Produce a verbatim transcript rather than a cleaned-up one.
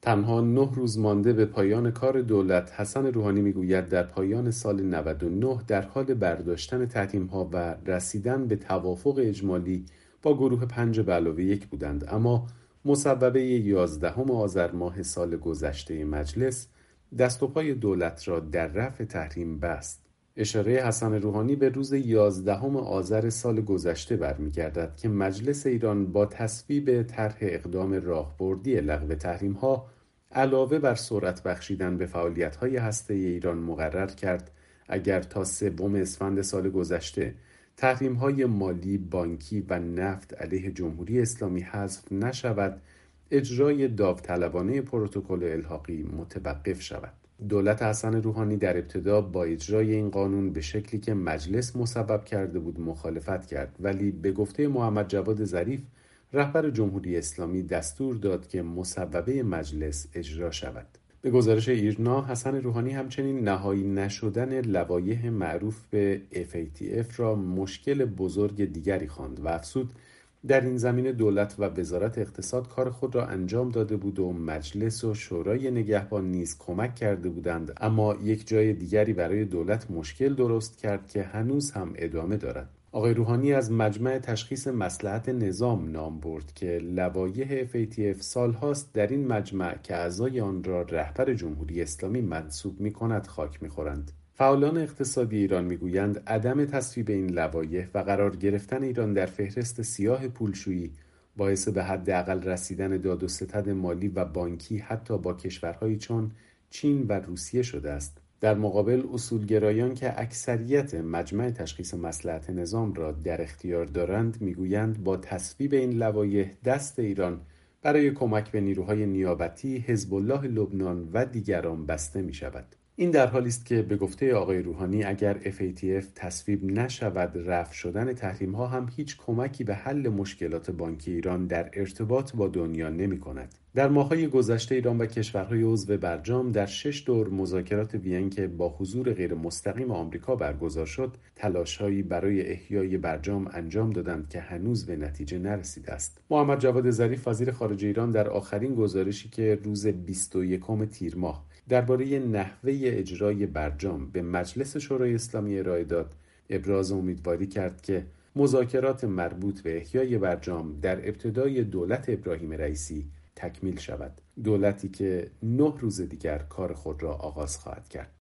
تنها نه روز مانده به پایان کار دولت، حسن روحانی میگوید در پایان سال نود و نه در حال برداشتن تحریم‌ها و رسیدن به توافق اجمالی با گروه پنج به علاوه یک بودند، اما مصوبه یازدهم آذر ماه سال گذشته مجلس دست و پای دولت را در رفع تحریم بست. اشاره حسن روحانی به روز یازدهم آذر سال گذشته برمیگردد که مجلس ایران با تصویب طرح اقدام راهبردی لغو تحریم‌ها علاوه بر سرعت بخشیدن به فعالیت‌های هسته‌ای ایران مقرر کرد اگر تا سوم اسفند سال گذشته تحریم‌های مالی، بانکی و نفت علیه جمهوری اسلامی حذف نشود، اجرای داوطلبانه پروتکل الحاقی متوقف شود. دولت حسن روحانی در ابتدا با اجرای این قانون به شکلی که مجلس مسبب کرده بود مخالفت کرد، ولی به گفته محمد جواد ظریف رهبر جمهوری اسلامی دستور داد که مصوبه مجلس اجرا شود. به گزارش ایرنا، حسن روحانی همچنین نهایی نشدن لوایح معروف به اف ای تی اف را مشکل بزرگ دیگری خواند و افزود در این زمینه دولت و وزارت اقتصاد کار خود را انجام داده بود و مجلس و شورای نگهبان نیز کمک کرده بودند، اما یک جای دیگری برای دولت مشکل درست کرد که هنوز هم ادامه دارد. آقای روحانی از مجمع تشخیص مصلحت نظام نام برد که لوایح اف ای تی اف سالهاست در این مجمع که اعضای آن را رهبر جمهوری اسلامی منصوب می کند خاک می خورند. فعالان اقتصادی ایران میگویند عدم تصویب این لوایح و قرار گرفتن ایران در فهرست سیاه پولشویی باعث به حداقل رسیدن داد و ستد مالی و بانکی حتی با کشورهایی چون چین و روسیه شده است. در مقابل اصولگرایان که اکثریت مجمع تشخیص مصلحت نظام را در اختیار دارند میگویند با تصویب این لوایح دست ایران برای کمک به نیروهای نیابتی، حزب الله لبنان و دیگران بسته می شود. این در حالی است که به گفته آقای روحانی اگر اف ای تی اف تصویب نشود، رفع شدن تحریم ها هم هیچ کمکی به حل مشکلات بانکی ایران در ارتباط با دنیا نمی کند. در ماه‌های گذشته ایران و کشورهای عضو برجام در شش دور مذاکرات وین که با حضور غیر مستقیم آمریکا برگزار شد، تلاش‌هایی برای احیای برجام انجام دادند که هنوز به نتیجه نرسیده است. محمد جواد ظریف وزیر خارجه ایران در آخرین گزارشی که روز بیست و یکم تیر ماه درباره نحوه اجرای برجام به مجلس شورای اسلامی ارائه داد، ابراز امیدواری کرد که مذاکرات مربوط به احیای برجام در ابتدای دولت ابراهیم رئیسی تکمیل شود، دولتی که نه روز دیگر کار خود را آغاز خواهد کرد.